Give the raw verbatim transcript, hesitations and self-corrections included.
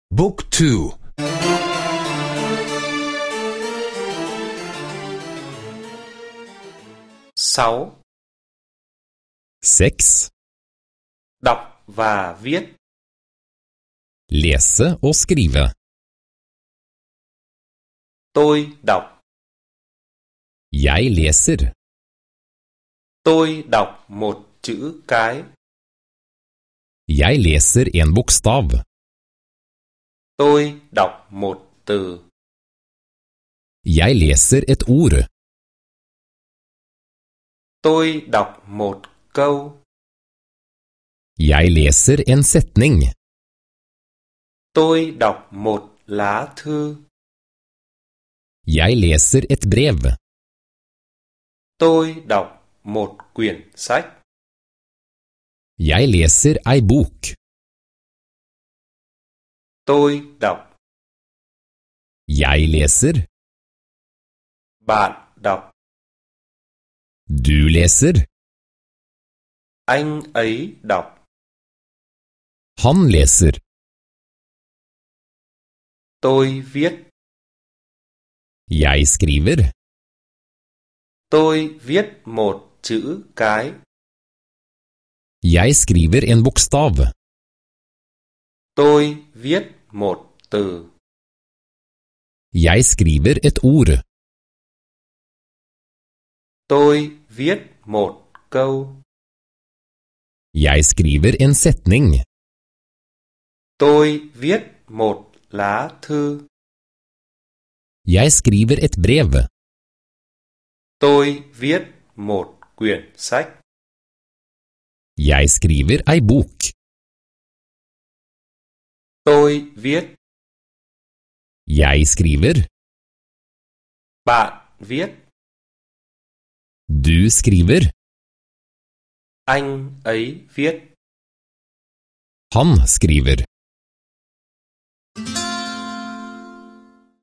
Book two. sáu. Sex. Đọc và viết. Lese og skrive. Tôi đọc. Jeg leser. Tôi đọc một chữ cái. Jeg leser en bokstav. Tôi đọc một từ. Jeg leser et ord. Tôi đọc một câu. Jeg leser en setning. Tôi đọc một lá thư. Jeg leser et brev. Tôi đọc một quyển sách. Jeg leser ei bok. Tôi đọc. Jeg leser. Bạn đọc. Du leser. Anh ấy đọc. Han leser. Tôi viết. Jeg skriver. Tôi viết một chữ cái. Jeg skriver en bokstav. Tôi viết một từ. Jeg skriver et ord. Tôi viết một câu. Jeg skriver en setning. Tôi viết một lá thư. Jeg skriver et brev. Tôi viết một quyển sách. Jeg skriver ei bok. Tôi viết. Jeg skriver. Bạn viết. Du skriver. Anh ấy viết. Han skriver.